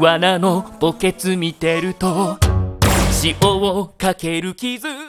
穴のポケツ見てると塩をかける傷